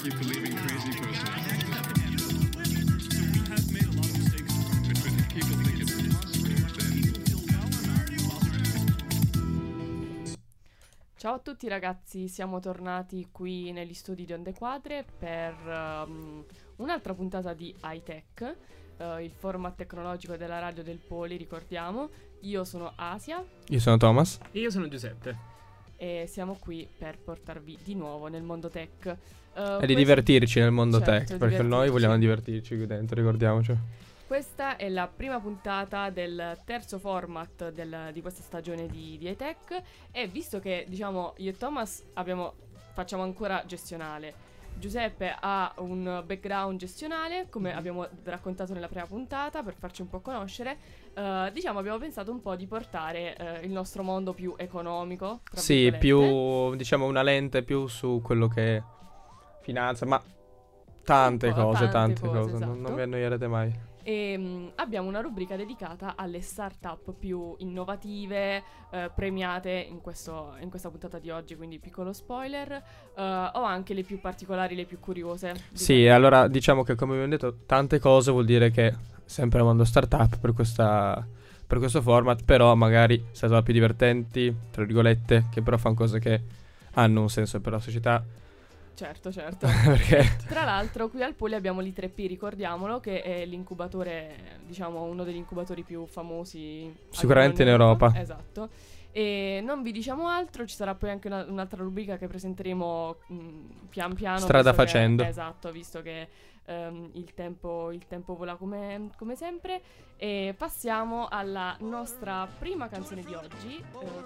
keep believing crazy person. So we have made a lot of mistakes, but if people think it's possible, then... Ciao a tutti ragazzi, siamo tornati qui negli studi di Onde Quadre per un'altra puntata di High Tech, il format tecnologico della radio del Poli, ricordiamo. Io sono Asia. Io sono Thomas. E io sono Giuseppe. E siamo qui per portarvi di nuovo nel mondo tech. E di divertirci nel mondo certo, tech, perché noi vogliamo divertirci qui dentro, ricordiamoci. Questa è la prima puntata del terzo format di questa stagione di High Tech. E visto che, diciamo, io e Thomas facciamo ancora gestionale, Giuseppe ha un background gestionale, come abbiamo raccontato nella prima puntata, per farci un po' conoscere. Diciamo, abbiamo pensato un po' di portare il nostro mondo più economico, tra sì, virgolette. più, diciamo, una lente più su quello che è finanza, ma tante cose, esatto. non vi annoierete mai. E abbiamo una rubrica dedicata alle start-up più innovative, premiate in questa puntata di oggi, quindi piccolo spoiler, o anche le più particolari, le più curiose. Sì, allora diciamo che, come abbiamo detto, tante cose vuol dire che sempre il mondo startup per questo format, però magari startup più divertenti, tra virgolette, che però fanno cose che hanno un senso per la società. Certo. Perché? Tra l'altro qui al Poli abbiamo l'I3P, ricordiamolo, che è l'incubatore, diciamo uno degli incubatori più famosi Sicuramente in al mondo. Europa. Esatto. E non vi diciamo altro, ci sarà poi anche un'altra rubrica che presenteremo pian piano. Strada facendo. Esatto, visto che il tempo vola come sempre. E passiamo alla nostra prima canzone di oggi.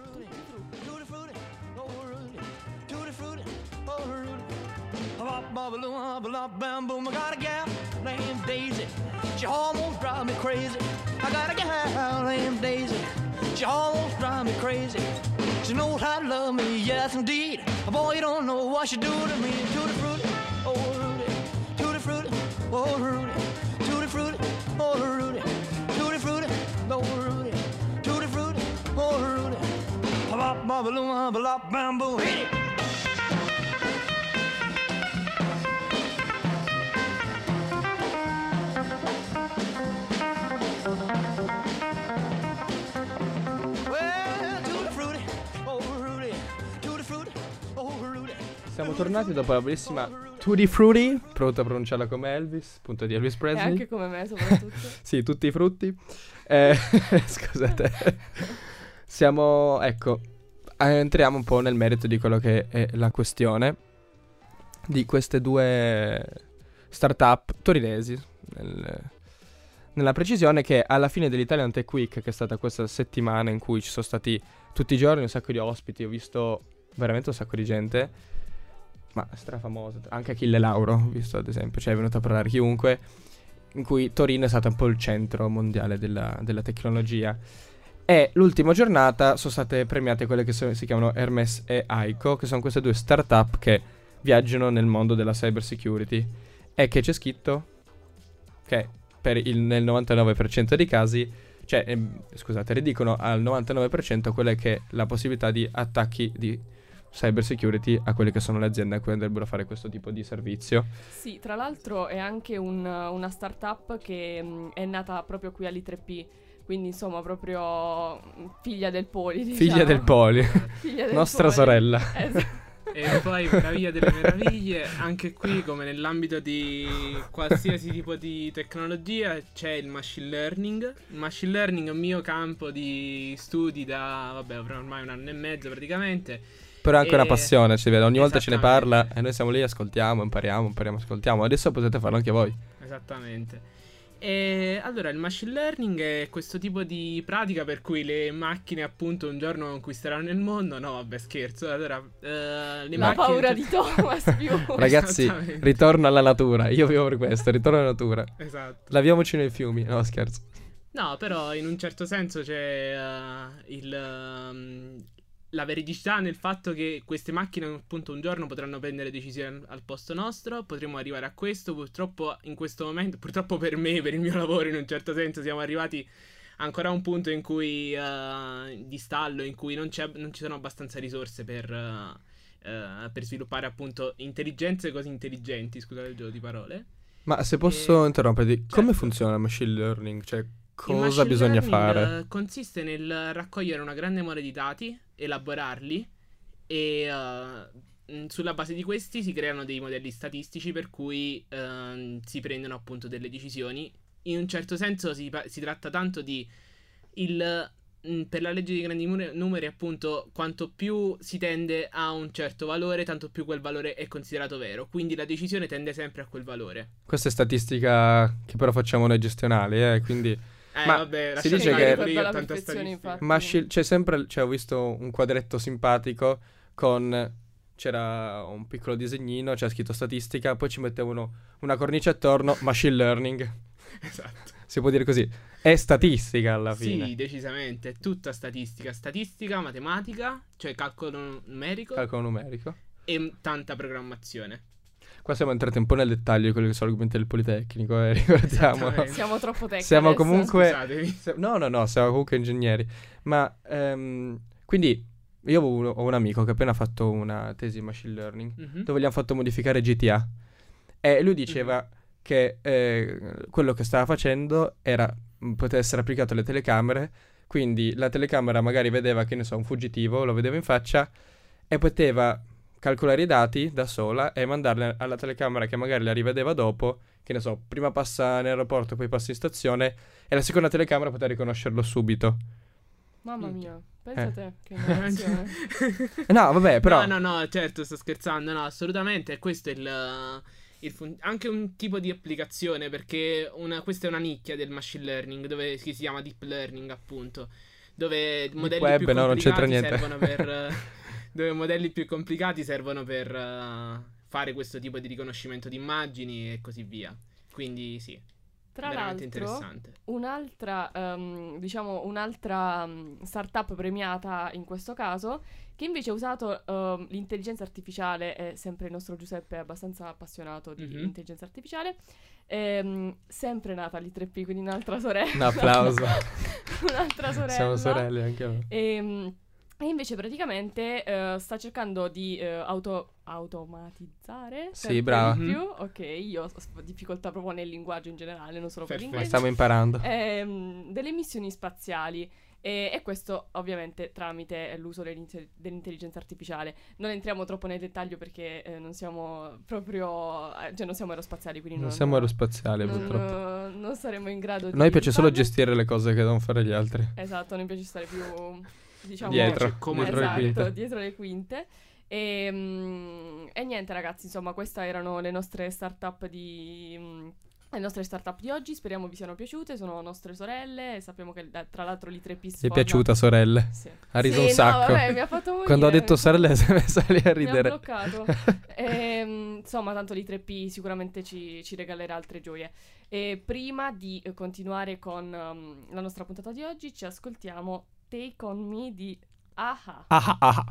I got a gal named Daisy. She almost drives me crazy. I got a gal named Daisy. She almost drives me crazy. She knows how to love me, yes indeed. Boy, you don't know what she do to me. Tutti frutti, oh Rudy. Tutti frutti, oh Rudy. Tutti frutti, oh Rudy. Tutti frutti, oh Rudy. Tutti frutti, oh Rudy. Bop, bop, balloon, bop, bamboo, hit it. Siamo tornati dopo la bellissima Tutti Frutti, pronto a pronunciarla come Elvis, appunto di Elvis E Presley. anche come me soprattutto. Sì, tutti i frutti. Scusate. Entriamo un po' nel merito di quello che è la questione di queste due startup torinesi, nella precisione che alla fine dell'Italian Tech Week, che è stata questa settimana in cui ci sono stati tutti i giorni un sacco di ospiti, ho visto veramente un sacco di gente, ma strafamosa, anche Achille Lauro, ho visto ad esempio, cioè è venuto a parlare chiunque, in cui Torino è stata un po' il centro mondiale della tecnologia. E l'ultima giornata sono state premiate quelle che si chiamano Hermes e Aiko, che sono queste due startup che viaggiano nel mondo della cyber security, e che c'è scritto che nel 99% dei casi, cioè scusate, ridicono al 99% quella che è la possibilità di attacchi di cyber security a quelle che sono le aziende a cui andrebbero a fare questo tipo di servizio. Sì, tra l'altro è anche una startup che è nata proprio qui all'I3P, quindi insomma proprio figlia del Poli, diciamo. Figlia del Poli. Figlia del Nostra Poli. sorella. E poi, meraviglia delle meraviglie, anche qui, come nell'ambito di qualsiasi tipo di tecnologia, c'è il machine learning. Il machine learning è un mio campo di studi da, ormai 1 anno e mezzo praticamente. Però è anche una passione, ci vede, ogni volta ce ne parla Esattamente. e noi siamo lì, ascoltiamo, impariamo, ascoltiamo. Adesso potete farlo anche voi. Esattamente. E allora il machine learning è questo tipo di pratica per cui le macchine appunto un giorno conquisteranno il mondo. No, vabbè, scherzo. Allora le La macchine, paura di Thomas più. Ragazzi, Esattamente. ritorno alla natura. Io vivo per questo, ritorno alla natura. Esatto. Laviamoci nei fiumi. No, scherzo. No, però in un certo senso c'è la veridicità nel fatto che queste macchine appunto un giorno potranno prendere decisioni al posto nostro, potremo arrivare a questo. Purtroppo in questo momento, purtroppo per me, per il mio lavoro in un certo senso, siamo arrivati ancora a un punto in cui di stallo, in cui non ci sono abbastanza risorse per per sviluppare appunto intelligenze così intelligenti, scusate il gioco di parole. Ma se posso interromperti, come certo. funziona il machine learning? Cioè, Il cosa machine bisogna learning, fare? consiste nel raccogliere una grande mole di dati, elaborarli e sulla base di questi si creano dei modelli statistici per cui si prendono appunto delle decisioni. In un certo senso si tratta tanto di per la legge dei grandi numeri, appunto, quanto più si tende a un certo valore, tanto più quel valore è considerato vero. Quindi la decisione tende sempre a quel valore. Questa è statistica che però facciamo noi gestionali, quindi... Ma vabbè, si lasciate dice stare, che- pure io ho la tanta perfezione, statistica. infatti. c'è sempre, cioè, ho visto un quadretto simpatico con... C'era un piccolo disegnino, c'era scritto statistica, poi ci mettevano una cornice attorno, machine learning. Esatto. Si può dire così. È statistica alla fine. Sì, decisamente, è tutta statistica. Statistica, matematica, cioè calcolo numerico Calcolo numerico. e tanta programmazione. Qua siamo entrati un po' nel dettaglio di quelli che sono argomenti del Politecnico, ricordiamo. Esattamente. Siamo troppo tecnici. Siamo adesso. comunque... Scusatemi. No, siamo comunque ingegneri. Ma, quindi, io ho un amico che ha appena fatto una tesi in machine learning, Mhm. dove gli hanno fatto modificare GTA. E lui diceva che quello che stava facendo era poteva essere applicato alle telecamere, quindi la telecamera magari vedeva, che ne so, un fuggitivo, lo vedeva in faccia e poteva calcolare i dati da sola e mandarli alla telecamera che magari la rivedeva dopo, che ne so, prima passa in aeroporto, poi passa in stazione e la seconda telecamera poteva riconoscerlo subito. Mamma Minchia. mia, pensa te, che innovazione. No, vabbè, però... No, certo, sto scherzando, no, assolutamente, questo è anche un tipo di applicazione, perché questa è una nicchia del machine learning, dove si chiama deep learning, appunto, dove modelli web, più no, non c'entra complicati niente. servono per dove modelli più complicati servono per fare questo tipo di riconoscimento di immagini e così via. Quindi sì, Tra veramente l'altro, interessante. un'altra startup premiata in questo caso, che invece ha usato l'intelligenza artificiale, è sempre il nostro Giuseppe è abbastanza appassionato di Mhm. intelligenza artificiale, sempre nata l'I3P, quindi un'altra sorella. Un applauso. Un'altra sorella. Siamo sorelle anche noi. E invece praticamente sta cercando di automatizzare Sì, sempre brava. di più. Ok, io ho difficoltà proprio nel linguaggio in generale, non solo per Perfetto. Ma l'inglese. stiamo imparando. Delle missioni spaziali. E questo ovviamente tramite l'uso dell'intelligenza artificiale. Non entriamo troppo nel dettaglio perché non siamo proprio, cioè non siamo aerospaziali, quindi Non siamo aerospaziali, non, purtroppo. non saremo in grado A di noi piace solo farlo. gestire le cose che devono fare gli altri. Esatto, non mi piace stare più, diciamo, Dietro, come dietro le esatto, quinte. dietro le quinte. E niente ragazzi, insomma, queste erano le nostre startup di oggi. Speriamo vi siano piaciute, sono nostre sorelle e sappiamo che tra l'altro l'I3P Ti è sfoga. piaciuta, sorelle? Sì. Ha riso Sì, un no, sacco. vabbè, mi ha fatto morire. Quando ho detto sorelle si è messa lì a Mi ha ridere. bloccato. Insomma, tanto l'I3P sicuramente ci regalerà altre gioie. E prima di continuare con la nostra puntata di oggi, ci ascoltiamo Take On Me di Aha. Ah, ah.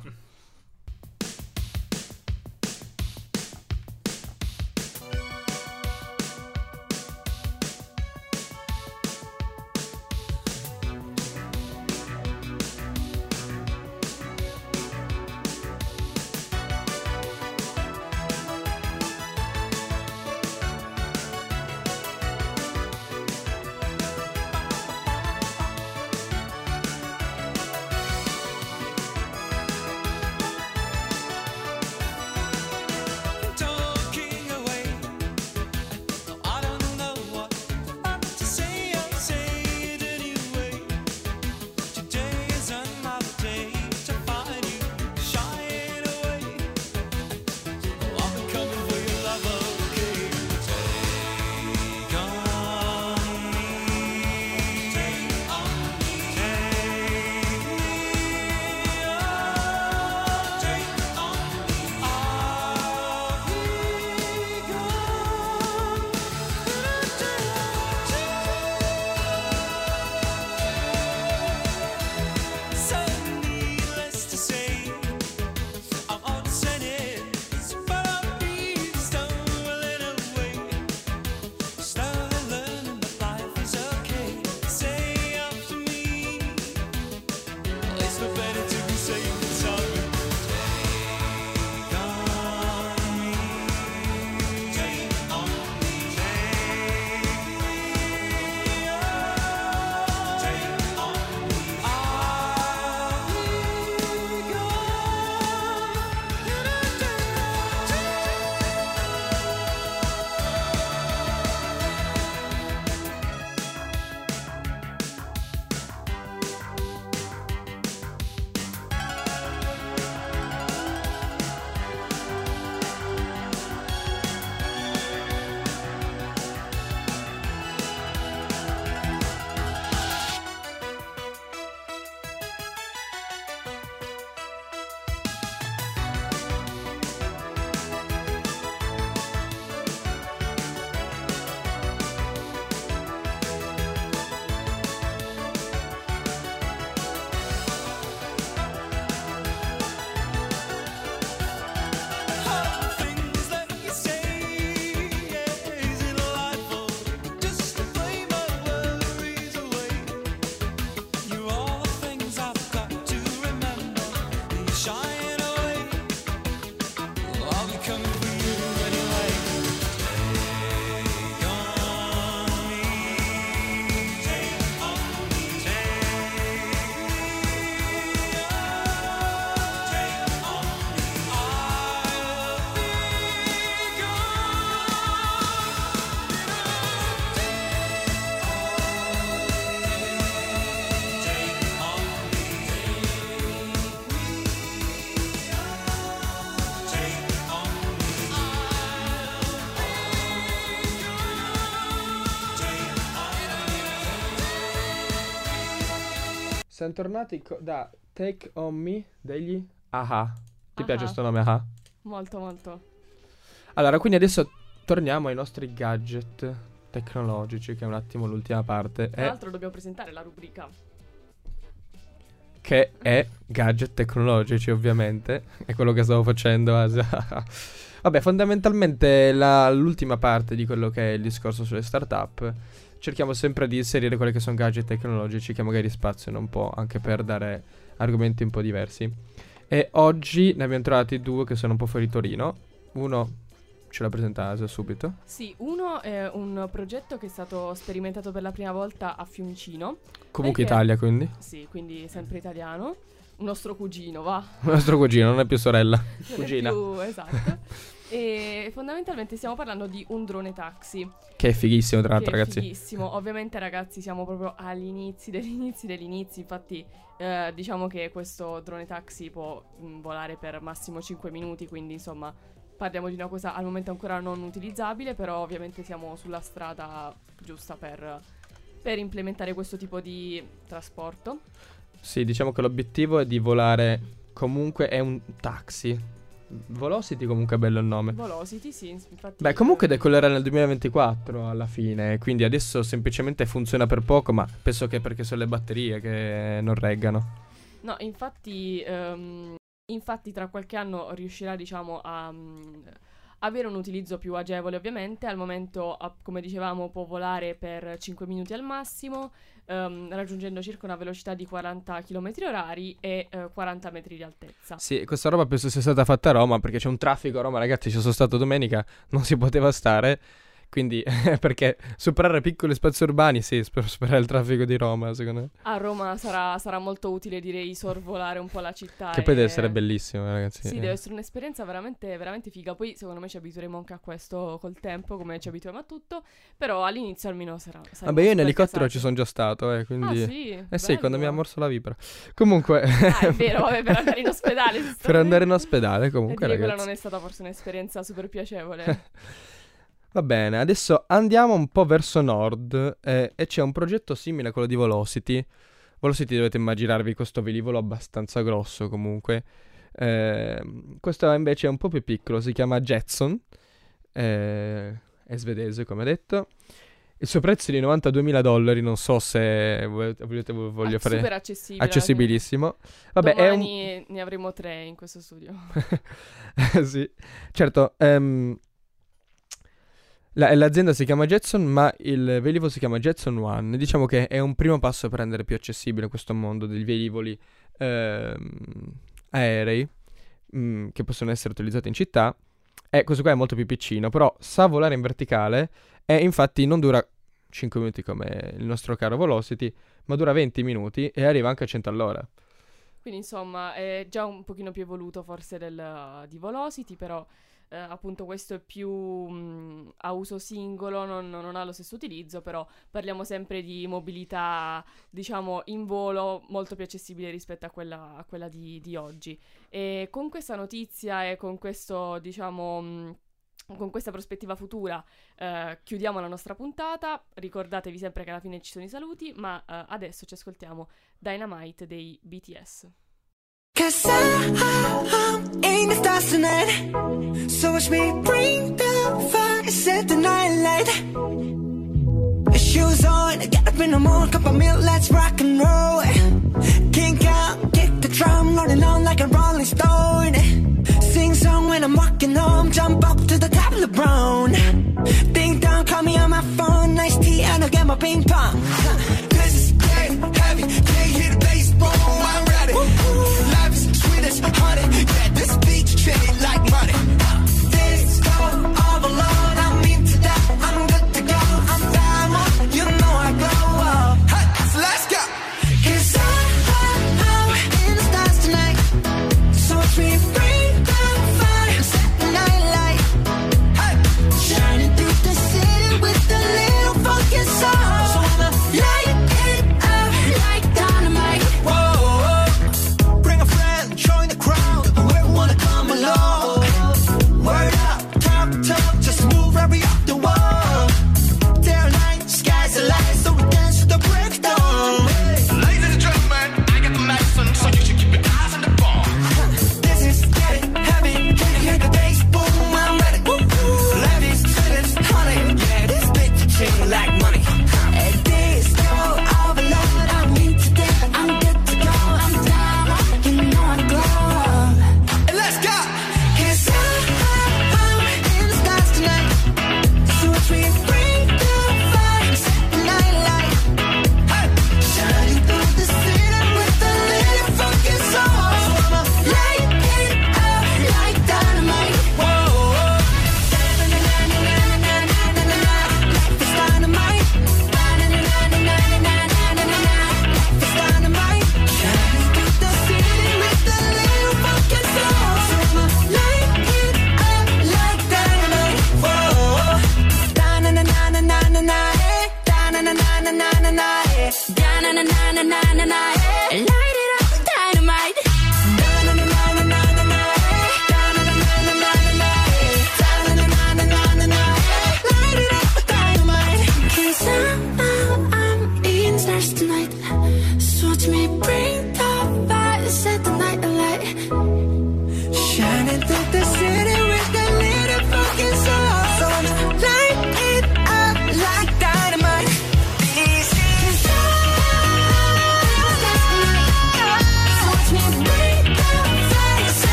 Siamo tornati da Take On Me degli Aha. Ti Aha. piace questo nome Aha? Molto, molto. Allora, quindi adesso torniamo ai nostri gadget tecnologici, che è un attimo l'ultima parte. Tra l'altro dobbiamo presentare la rubrica. Che è gadget tecnologici, ovviamente. È quello che stavo facendo. Vabbè, fondamentalmente l'ultima parte di quello che è il discorso sulle startup. Cerchiamo sempre di inserire quelli che sono gadget tecnologici che magari spaziano un po', anche per dare argomenti un po' diversi. E oggi ne abbiamo trovati due che sono un po' fuori Torino. Uno ce l'ha presentato subito. Sì, uno è un progetto che è stato sperimentato per la prima volta a Fiumicino. Comunque Perché- Italia, quindi. Sì, quindi sempre italiano. Un nostro cugino, va. Il nostro cugino, non è più sorella. Non è Cugina. più- esatto. E fondamentalmente stiamo parlando di un drone taxi. Che è fighissimo, tra Che l'altro, è ragazzi. fighissimo. Ovviamente, ragazzi, siamo proprio agli inizi degli inizi. Infatti, diciamo che questo drone taxi può volare per massimo 5 minuti. Quindi, insomma, parliamo di una cosa al momento ancora non utilizzabile. Però, ovviamente, siamo sulla strada giusta per implementare questo tipo di trasporto. Sì, diciamo che l'obiettivo è di volare. Comunque è un taxi. Velocity comunque è bello il nome. Velocity, sì, infatti. Beh, comunque decollerà nel 2024 alla fine. Quindi adesso semplicemente funziona per poco. Ma penso che perché sono le batterie che non reggano. No, infatti tra qualche anno riuscirà, diciamo, a avere un utilizzo più agevole, ovviamente. Al momento, come dicevamo, può volare per 5 minuti al massimo, raggiungendo circa una velocità di 40 km orari e 40 metri di altezza. Sì, questa roba penso sia stata fatta a Roma, perché c'è un traffico a Roma, ragazzi. Ci sono stato domenica, non si poteva stare. Quindi, perché superare piccoli spazi urbani, sì, per superare il traffico di Roma, secondo me. A Roma sarà molto utile, direi, sorvolare un po' la città. Che poi deve essere bellissimo, ragazzi. Sì, deve essere un'esperienza veramente, veramente figa. Poi secondo me ci abitueremo anche a questo col tempo, come ci abituiamo a tutto. Però all'inizio almeno sarà. Vabbè, io in super elicottero gasati. ci sono già stato, quindi. Ah, sì? Sì, quando mi ha Bello. morso la vipera. Comunque. Ah, è vero, vabbè, per andare in ospedale. Per andare in ospedale, comunque, e direi quella ragazzi. non è stata forse un'esperienza super piacevole. Va bene, adesso andiamo un po' verso nord e c'è un progetto simile a quello di Velocity. Velocity dovete immaginarvi questo velivolo abbastanza grosso comunque. Questo invece è un po' più piccolo, si chiama Jetson. È svedese, come detto. Il suo prezzo è di $92.000, non so se voglio fare... Super accessibile. Accessibilissimo. Vabbè, è un... Domani ne avremo 3 in questo studio. Sì, certo. L'azienda si chiama Jetson, ma il velivolo si chiama Jetson One. Diciamo che è un primo passo per rendere più accessibile questo mondo dei velivoli aerei che possono essere utilizzati in città. E questo qua è molto più piccino, però sa volare in verticale e infatti non dura 5 minuti come il nostro caro Velocity, ma dura 20 minuti e arriva anche a 100 all'ora. Quindi insomma è già un pochino più evoluto forse di Velocity, però appunto questo è più a uso singolo, non ha lo stesso utilizzo, però parliamo sempre di mobilità, diciamo, in volo molto più accessibile rispetto a quella di oggi. E con questa notizia e con questo, diciamo, con questa prospettiva futura chiudiamo la nostra puntata. Ricordatevi sempre che alla fine ci sono i saluti, ma adesso ci ascoltiamo Dynamite dei BTS. 'Cause I'm in the stars tonight. So watch me bring the fire, set the night light. Shoes on, get up in the morning, cup of milk, let's rock and roll. Kink out, kick the drum, rolling on like a rolling stone. Sing song when I'm walking home, jump up to the top of the brown. Ding dong, call me on my phone, nice tea and I'll get my ping pong. This is dead heavy, can't hear the bass, boom, I'm ready. Life is sweet as honey, yeah, this beach chain like money. This go all alone, I'm into that, I'm good to go. I'm diamond, you know I glow. Hey, so let's go. 'Cause I'm in the stars tonight. So watch me bring the fire, set the night light. Hey, shining through the city with a little funky soul. So when the light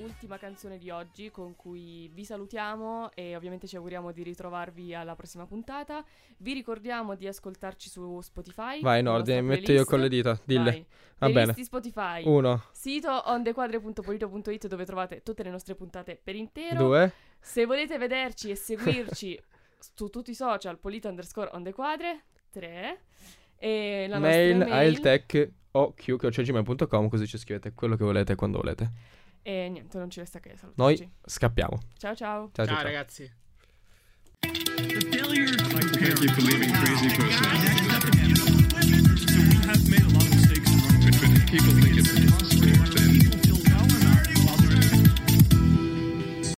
ultima canzone di oggi con cui vi salutiamo e ovviamente ci auguriamo di ritrovarvi alla prossima puntata. Vi ricordiamo di ascoltarci su Spotify. Vai in la ordine, nostra metto io playlist. con le dita, dille. Vai. Va Playlisti bene. Spotify. 1, Sito ondequadre.polito.it dove trovate tutte le nostre puntate per intero. 2, Se volete vederci e seguirci su tutti i social, polito_ondequadre. 3. E la mail, nostra email. ailtech@gmail.com, così ci scrivete quello che volete quando volete. E niente, non ci resta che salutarci. Noi scappiamo. Ciao ciao. Ciao, ciao, Ciao ciao. ragazzi. The failure. I keep believing crazy person.